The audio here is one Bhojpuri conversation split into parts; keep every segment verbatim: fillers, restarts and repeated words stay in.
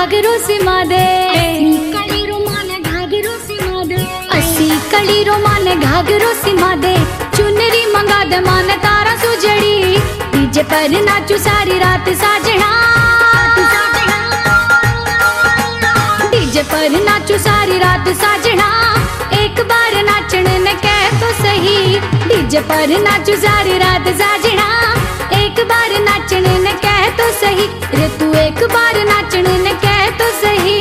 घाघरो सिमा दे, कली रोमाने घाघरो सिमा दे, अस्सी कली रोमाने घाघरो सिमा दे, चुनरी मंगा दे मान तारा सुजड़ी, डीजे पर नाचू सारी रात साजना, डीजे पर नाचू सारी रात साजना, एक बार नाचने ने कह तो सही, डीजे पर नाचू सारी रात साजना, एक बार नाचने ने कह तो सही, रे तू एक बार नाचने ने कह तो सही।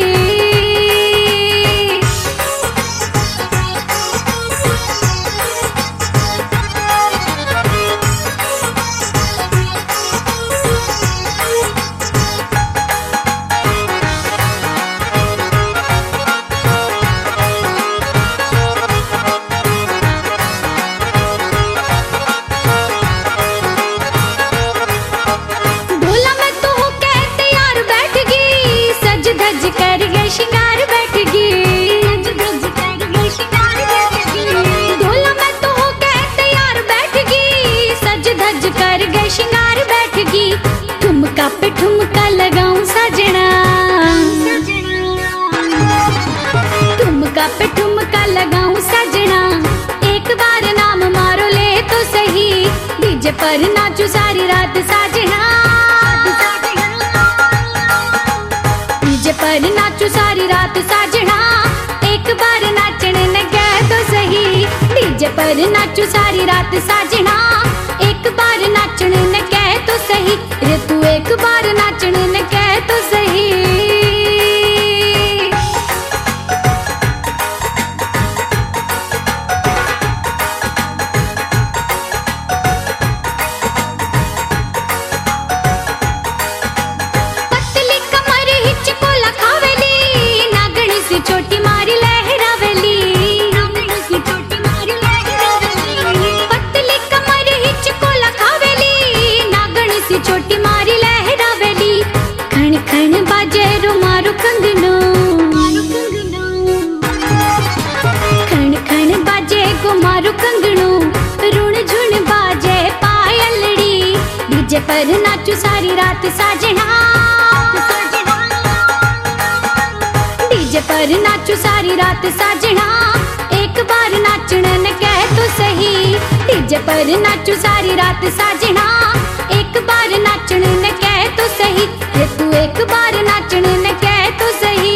शिंगार बैठ गई, ढोला मैं तो हो के तैयार बैठ गई, सज धज कर गए शिंगार बैठ गई, ठुमका पे ठुमका लगाऊं सजना, ठुमका पे ठुमका लगाऊं सजना, एक बार नाम मारो ले तो सही, डीजे पर नाचू सारी रात साजना, डीजे पर नाचू सारी रात साजना, एक बार नाचने ने कह तो सही, डीजे पर नाचू सारी रात साजना, एक बार नाचने ने कह तो सही, रे तू एक बार नाचने ने कह तो सही। छोटी मारी लहरावेली, पतली कमर हिच कोला खावेली, नागण सी छोटी मारी लहरावेली, खण खण बाजे रो मारो कंगनो, खण खण बाजे को मारो कंगनो, रुण झुण बाजे पायलड़ी, डीजे पर नाचू सारी रात साजना, डीजे पर नाचू सारी रात साजना, एक बार नाचने ने कह तो सही, डीजे पर नाचू सारी रात साजना, एक बार नाचने ने कह तो सही, रे तू एक बार नाचने ने कह तो सही।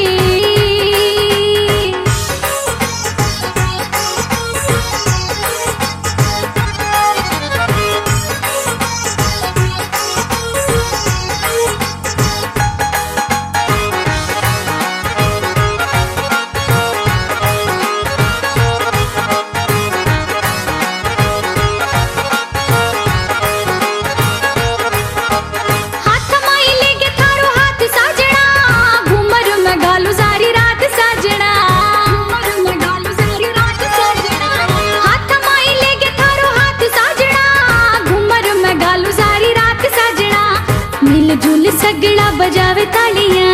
मिलजुल सगड़ा बजावे तालियां,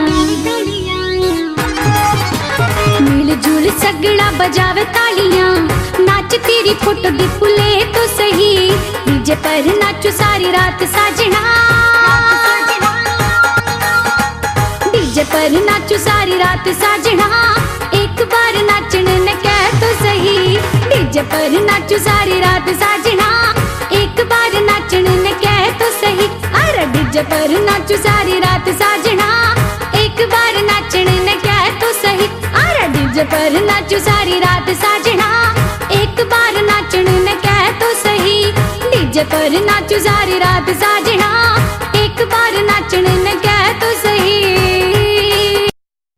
मिलजुल सगड़ा बजावे तालियां, नाच तेरी फोटो दी पुले तो सही, डीजे पर नाचू सारी रात साजना, डीजे पर नाचू सारी रात साजना, एक बार नाचने ने कह तो सही, डीजे पर नाचू सारी रात साजना, एक बार नाचने ने कह तो सही, अरे डीजे पर नाचू सारी रात साजना, एक बार नाचने ने कह तो सही, अरे डीजे पर नाचू सारी रात साजना, एक बार नाचने ने कह तो सही, डीजे पर नाचू सारी रात साजना।